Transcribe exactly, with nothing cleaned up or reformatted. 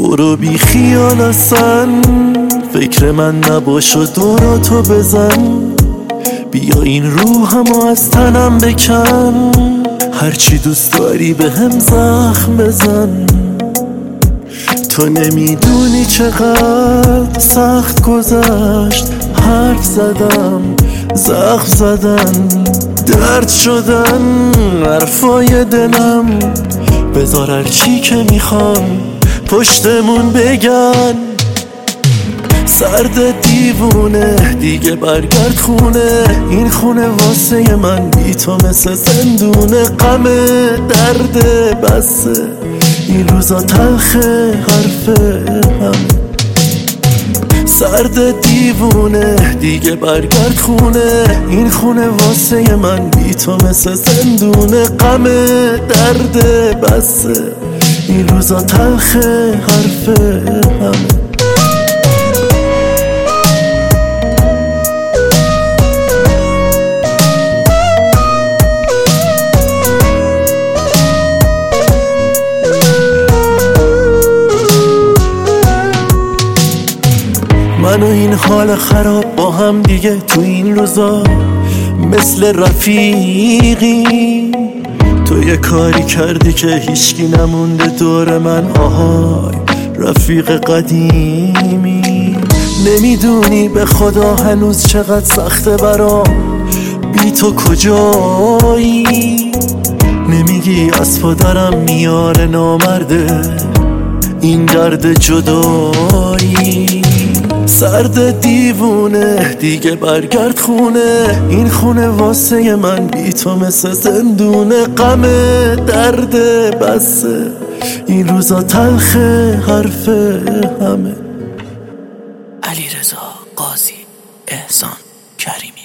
برو بی خیال اصلا فکر من نباش و دوراتو بزن. بیا این روحمو از تنم بکن، هرچی دوست داری به هم زخم بزن. تو نمیدونی چقدر سخت گذشت، حرف زدم زخم زدن درد شدن حرفای دلم. بذار هرچی که میخوام پشتمون بگن. سرد دیوونه دیگه برگرد خونه، این خونه واسه من بی تو مثل زندونه. غم درد بسه این روزا تلخه حرف هم. سرد دیوونه دیگه برگرد خونه، این خونه واسه من بی تو مثل زندونه. غم درد بسه این روزا تلخه حرف هم. من و این حال خراب با هم دیگه تو این روزا مثل رفیقی. تو یه کاری کردی که هیچکی نمونده دور من، آهای رفیق قدیمی. نمیدونی به خدا هنوز چقدر سخته برام بی تو کجایی. نمیگی از پدرم میاره نامرده این درد جدایی. سرد دیوونه دیگه برگرد خونه، این خونه واسه من بی تو مثل زندونه. غم درد بسه این روزا تلخه حرف همه. علیرضا قاضی، احسان کریمی.